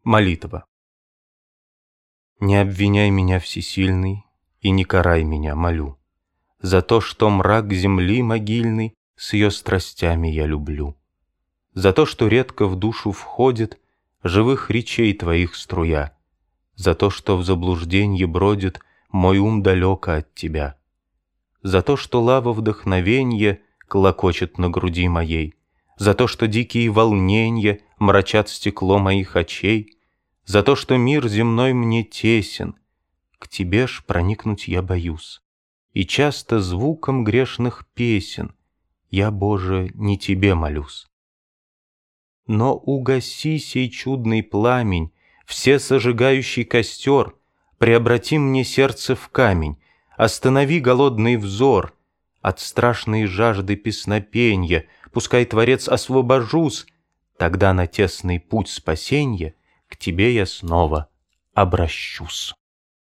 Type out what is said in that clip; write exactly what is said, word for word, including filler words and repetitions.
Молитва. Не обвиняй меня, всесильный, и не карай меня, молю, за то, что мрак земли могильный с ее страстями я люблю, за то, что редко в душу входит живых речей твоих струя, за то, что в заблужденье бродит мой ум далеко от тебя, за то, что лава вдохновенья клокочет на груди моей, за то, что дикие волненья мрачат стекло моих очей, за то, что мир земной мне тесен, к тебе ж проникнуть я боюсь, и часто звуком грешных песен я, Боже, не тебе молюсь. Но угаси сей чудный пламень, все сожигающий костер, преобрати мне сердце в камень, останови голодный взор, от страшной жажды песнопенья, пускай, Творец, освобожусь, тогда на тесный путь спасенья к тебе я снова обращусь.